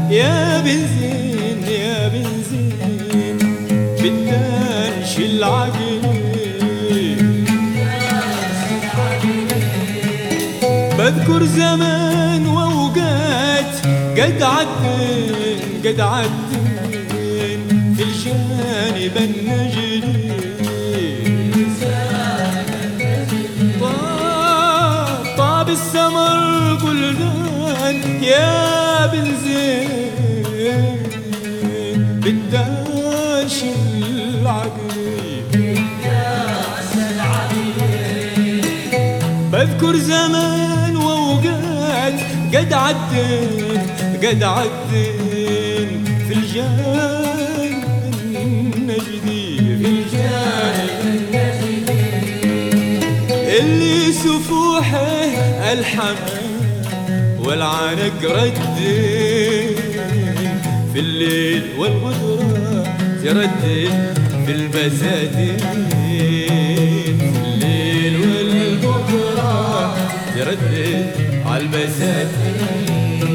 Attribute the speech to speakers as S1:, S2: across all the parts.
S1: يا بنزين يا بنزين بدنش العقل، بذكر زمان واوقات قد عدن في الجانب النجدي. طاب السمر بلدان يا بنزين بداش العقل، بذكر زمان واوقات قد عدن في الجانب النجدي، اللي سفوحه الحمام والعنق ردين في الليل والغدرة تردد في البساتين، في الليل والغدرة تردد على البساتين.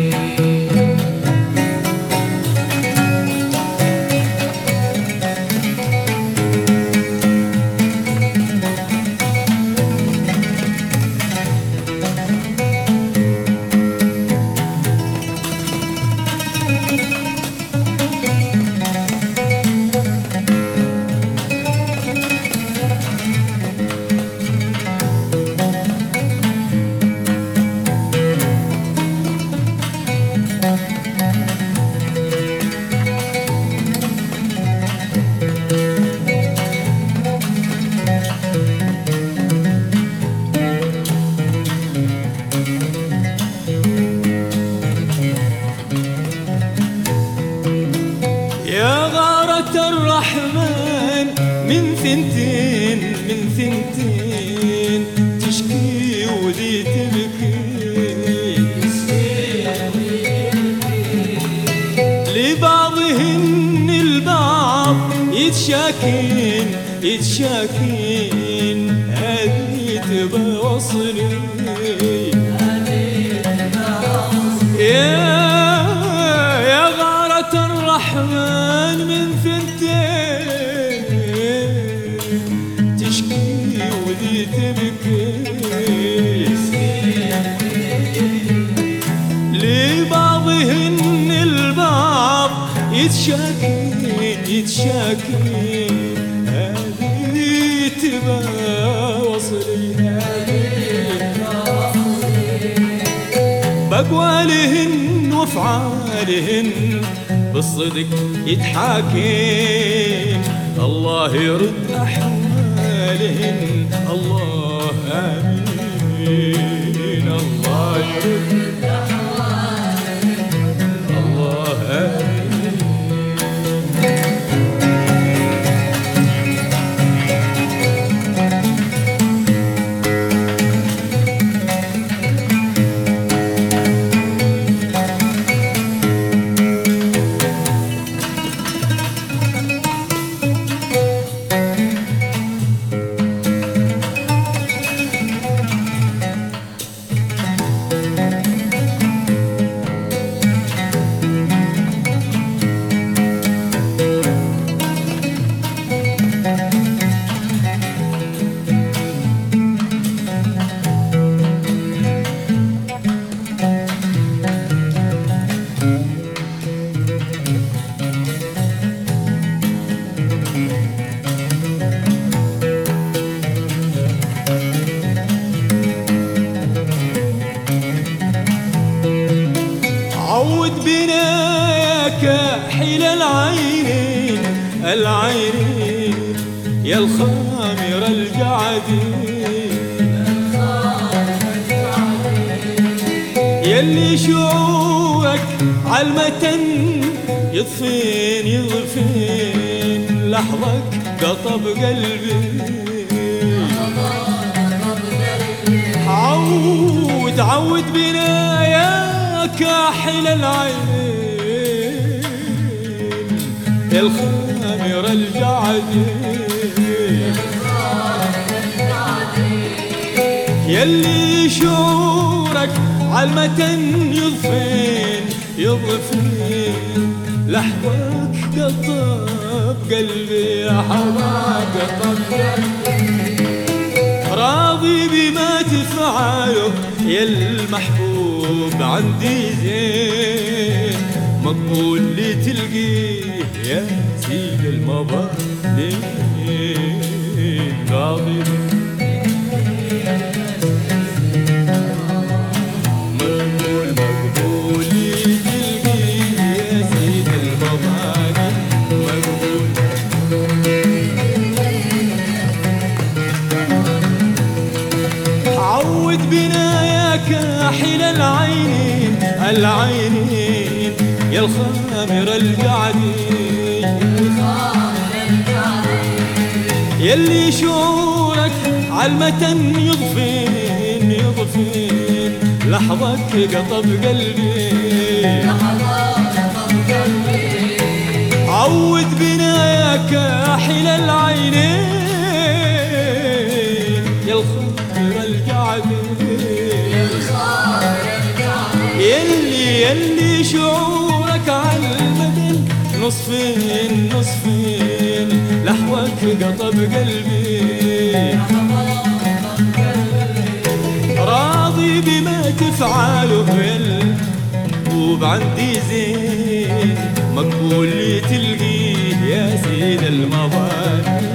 S1: يا غارة الرحمن من ثنتين تشكي وذي تبكي، لبعضهن البعض يتشاكين هذه تبى وصلي. يا غارة الرحمن من ثنتين تشكي وذي تبكي، لبعضهن البعض يتشاكين هذه تبى وصلي، بأقوالهن وافعالهن بالصدق يتحاكين، الله يرد أحوالهن الله آمين، الله يرد أحوالهن الله آمين. عود بنا كاحل العينين يا الخامر الجعدين، يلي شعورك عالمتن يضفين لحظك قطب قلبي. عود بنا يا كاحل العينين يا الخامر الجعدين، يلي شعورك عالمتن يضفين يضفين لحظك قطب قلبي، لحظك قطب قلبي. راضي بما تفعله يا المحبوب عندي زين، مقبول اللي تلقيه يا سيد المظالم. راضي كاحل العينين العينين يا الخامر القعدين، يلي شعورك عالمتن يضفين يضفين لحظك قطب قلبي. عود بنا يا كاحل العينين يا الخامر القعدين، يلي شعورك عالمدن نصفين نصفين لحظك قطب قلبي. راضي بما تفعله يا المحبوب عندي زين، مقبول اللي تلقيه يا سيد المظالم.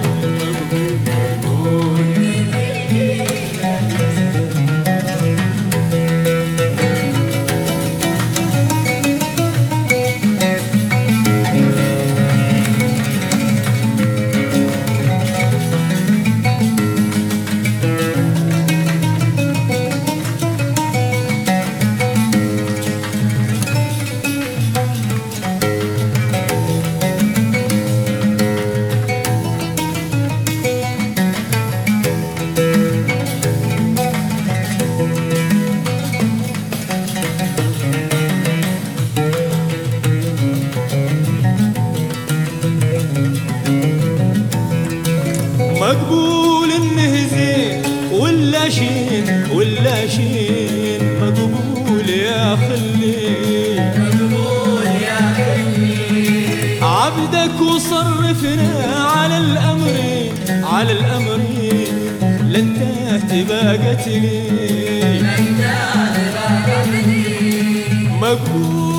S1: مقبول انه زين ولا شين ولا شين، مقبول يا خلي مقبول يا خلي. عبدك وصرفنا على الامرين على الامرين، لن تهتبى قتلي لن تهتبى قتلي. مقبول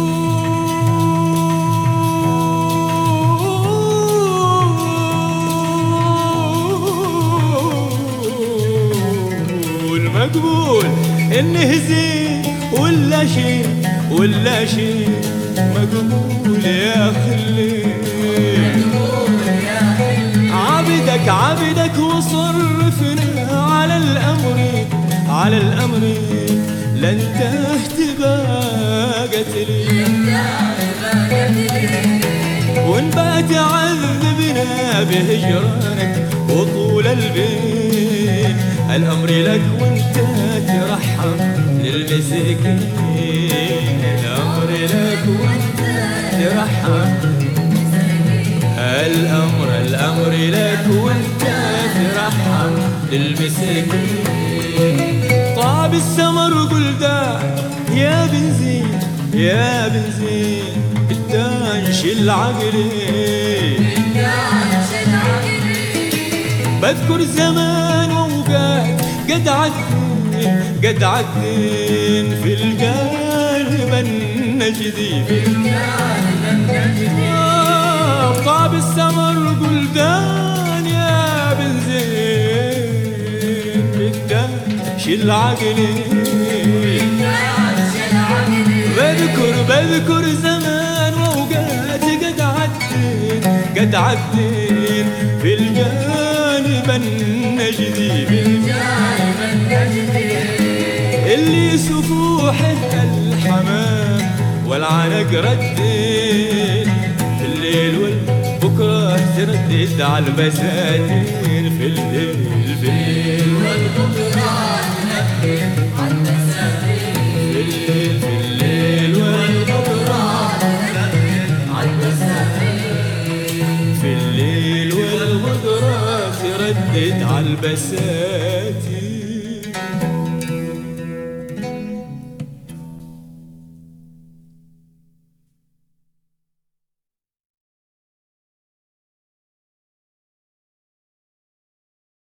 S1: مقبول انه زين ولا شيء ولا شيء، مقبول يا خلي عبدك عبدك وصرفنا على الامر على الامر، لن تهتبى قتلي وان بات عذبنا بهجرانك وطول البين. الأمر لك وانت ترحم للمساكين، الأمر لك وانت ترحم. الأمر لك وانت ترحم للمساكين. طاب السمر قلدان يا بنزين يا بنزين، الدانش العقلي بذكر زمان وأوقات قد عدين في القلب النجدي. طاب السمر قلدان يا بنزين، بالدهش العقلي بذكر زمان وأوقات قد عدين في الجانب النجدي. اللي سفوحه الحمام والعنق ردين، في الليل والبكرة تردد على البساتين. في الليل والبكرة تردد على البساتين. في الليل والبكرة تردد على البساتين. في الليل والبكرة تردد على البساتين.